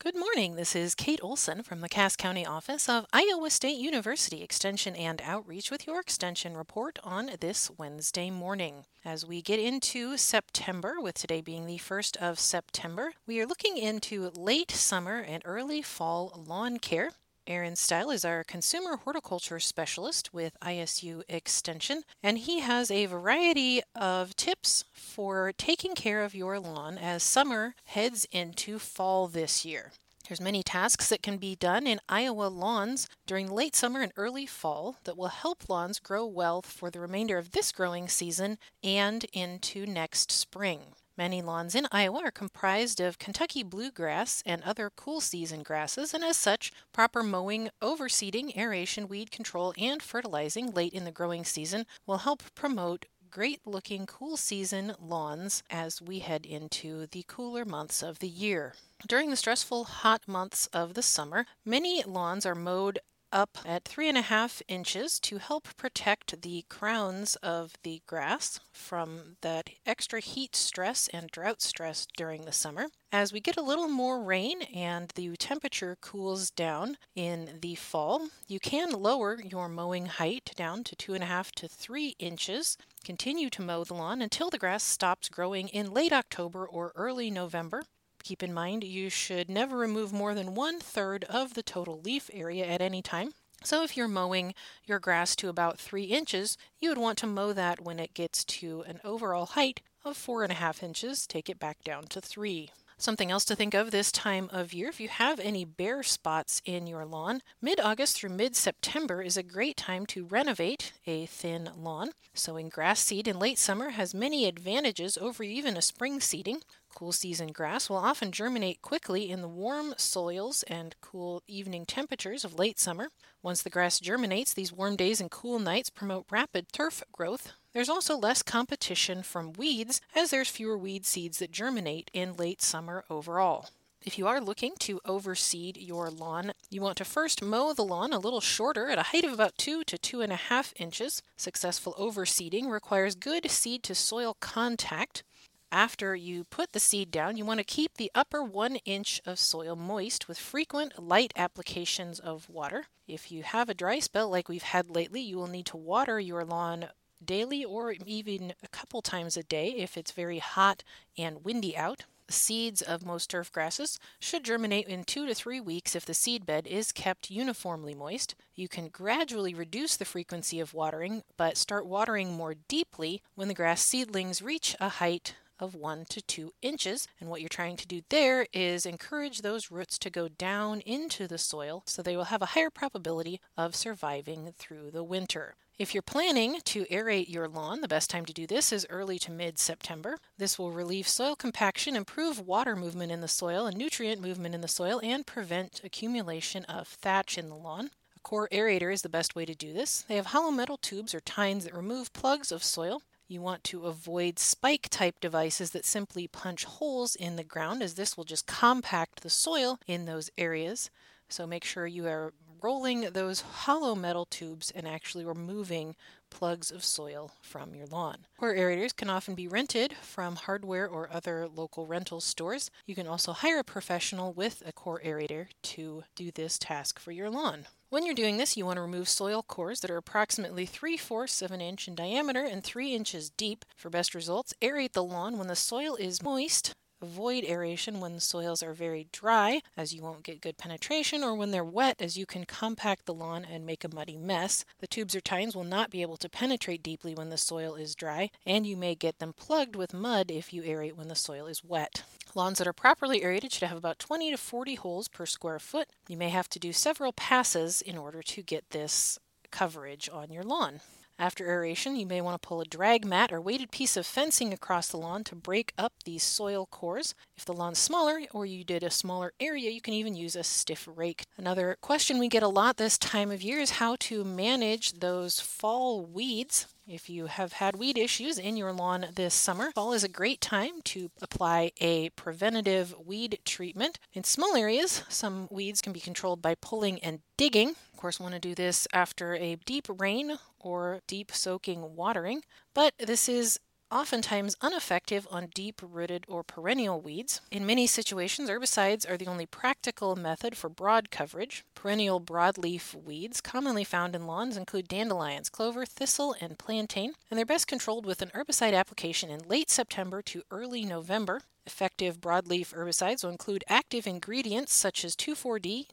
Good morning. This is Kate Olson from the Cass County office of Iowa State University Extension and Outreach with your Extension report on this Wednesday morning. As we get into September, with today being the 1st of September, we are looking into late summer and early fall lawn care. Aaron Stile is our consumer horticulture specialist with ISU Extension, and he has a variety of tips for taking care of your lawn as summer heads into fall this year. There's many tasks that can be done in Iowa lawns during late summer and early fall that will help lawns grow well for the remainder of this growing season and into next spring. Many lawns in Iowa are comprised of Kentucky bluegrass and other cool season grasses, and as such, proper mowing, overseeding, aeration, weed control, and fertilizing late in the growing season will help promote great-looking cool season lawns as we head into the cooler months of the year. During the stressful hot months of the summer, many lawns are mowed up at 3.5 inches to help protect the crowns of the grass from that extra heat stress and drought stress during the summer. As we get a little more rain and the temperature cools down in the fall, you can lower your mowing height down to 2.5 to 3 inches. Continue to mow the lawn until the grass stops growing in late October or early November. Keep in mind you should never remove more than 1/3 of the total leaf area at any time. So if you're mowing your grass to about 3 inches, you would want to mow that when it gets to an overall height of 4.5 inches. Take it back down to 3. Something else to think of this time of year, if you have any bare spots in your lawn, mid-August through mid-September is a great time to renovate a thin lawn. Sowing grass seed in late summer has many advantages over even a spring seeding. Cool season grass will often germinate quickly in the warm soils and cool evening temperatures of late summer. Once the grass germinates, these warm days and cool nights promote rapid turf growth. There's also less competition from weeds, as there's fewer weed seeds that germinate in late summer overall. If you are looking to overseed your lawn, you want to first mow the lawn a little shorter at a height of about 2 to 2.5 inches. Successful overseeding requires good seed to soil contact. After you put the seed down, you want to keep the upper 1 inch of soil moist with frequent light applications of water. If you have a dry spell like we've had lately, you will need to water your lawn daily or even a couple times a day if it's very hot and windy out. The seeds of most turf grasses should germinate in 2 to 3 weeks if the seed bed is kept uniformly moist. You can gradually reduce the frequency of watering, but start watering more deeply when the grass seedlings reach a height of 1 to 2 inches. And what you're trying to do there is encourage those roots to go down into the soil so they will have a higher probability of surviving through the winter. If you're planning to aerate your lawn, the best time to do this is early to mid-September. This will relieve soil compaction, improve water movement in the soil and nutrient movement in the soil, and prevent accumulation of thatch in the lawn. A core aerator is the best way to do this. They have hollow metal tubes or tines that remove plugs of soil. You want to avoid spike-type devices that simply punch holes in the ground, as this will just compact the soil in those areas. So make sure you are rolling those hollow metal tubes and actually removing plugs of soil from your lawn. Core aerators can often be rented from hardware or other local rental stores. You can also hire a professional with a core aerator to do this task for your lawn. When you're doing this, you want to remove soil cores that are approximately 3/4 of an inch in diameter and 3 inches deep. For best results, aerate the lawn when the soil is moist. Avoid aeration when the soils are very dry, as you won't get good penetration, or when they're wet, as you can compact the lawn and make a muddy mess. The tubes or tines will not be able to penetrate deeply when the soil is dry, and you may get them plugged with mud if you aerate when the soil is wet. Lawns that are properly aerated should have about 20 to 40 holes per square foot. You may have to do several passes in order to get this coverage on your lawn. After aeration, you may want to pull a drag mat or weighted piece of fencing across the lawn to break up these soil cores. If the lawn's smaller or you did a smaller area, you can even use a stiff rake. Another question we get a lot this time of year is how to manage those fall weeds. If you have had weed issues in your lawn this summer, fall is a great time to apply a preventative weed treatment. In small areas, some weeds can be controlled by pulling and digging. Of course, want to do this after a deep rain or deep soaking watering, but this is oftentimes ineffective on deep-rooted or perennial weeds. In many situations, herbicides are the only practical method for broad coverage. Perennial broadleaf weeds commonly found in lawns include dandelions, clover, thistle, and plantain, and they're best controlled with an herbicide application in late September to early November. Effective broadleaf herbicides will include active ingredients such as 2,4-D,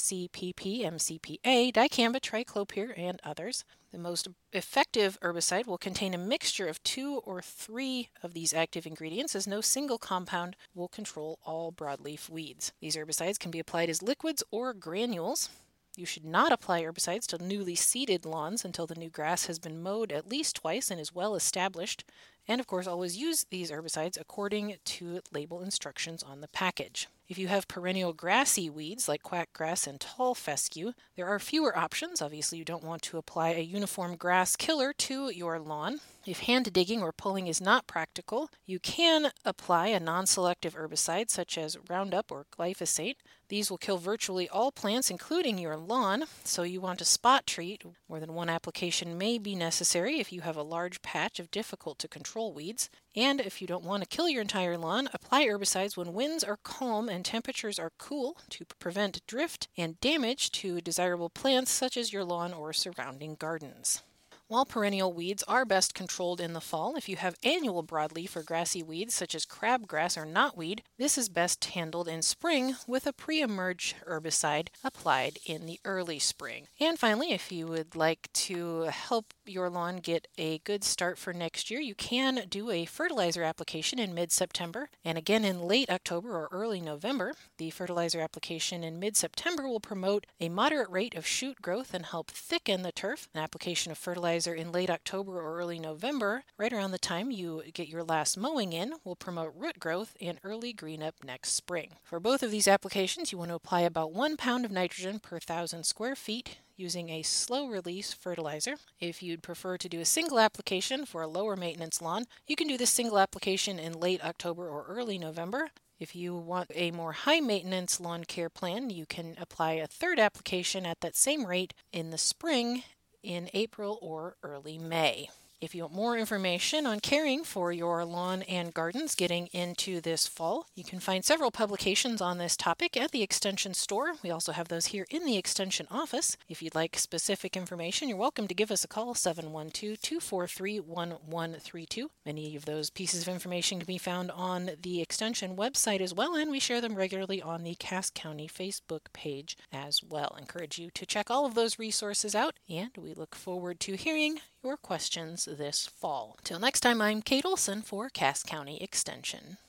MCPP, MCPA, dicamba, triclopyr, and others. The most effective herbicide will contain a mixture of 2 or 3 of these active ingredients, as no single compound will control all broadleaf weeds. These herbicides can be applied as liquids or granules. You should not apply herbicides to newly seeded lawns until the new grass has been mowed at least twice and is well established. And of course, always use these herbicides according to label instructions on the package. If you have perennial grassy weeds like quackgrass and tall fescue, there are fewer options. Obviously, you don't want to apply a uniform grass killer to your lawn. If hand digging or pulling is not practical, you can apply a non-selective herbicide such as Roundup or glyphosate. These will kill virtually all plants, including your lawn, so you want to spot treat. More than one application may be necessary if you have a large patch of difficult to control weeds. And if you don't want to kill your entire lawn, apply herbicides when winds are calm and temperatures are cool to prevent drift and damage to desirable plants such as your lawn or surrounding gardens. While perennial weeds are best controlled in the fall, if you have annual broadleaf or grassy weeds such as crabgrass or knotweed, this is best handled in spring with a pre-emerge herbicide applied in the early spring. And finally, if you would like to help your lawn get a good start for next year, you can do a fertilizer application in mid-September and again in late October or early November. The fertilizer application in mid-September will promote a moderate rate of shoot growth and help thicken the turf. An application of fertilizer in late October or early November, right around the time you get your last mowing in, will promote root growth and early green up next spring. For both of these applications, you want to apply about 1 pound of nitrogen per 1,000 square feet using a slow-release fertilizer. If you'd prefer to do a single application for a lower maintenance lawn, you can do this single application in late October or early November. If you want a more high-maintenance lawn care plan, you can apply a third application at that same rate in the spring in April or early May. If you want more information on caring for your lawn and gardens getting into this fall, you can find several publications on this topic at the Extension store. We also have those here in the Extension office. If you'd like specific information, you're welcome to give us a call, 712-243-1132. Many of those pieces of information can be found on the Extension website as well, and we share them regularly on the Cass County Facebook page as well. I encourage you to check all of those resources out, and we look forward to hearing your questions this fall. Till next time, I'm Kate Olson for Cass County Extension.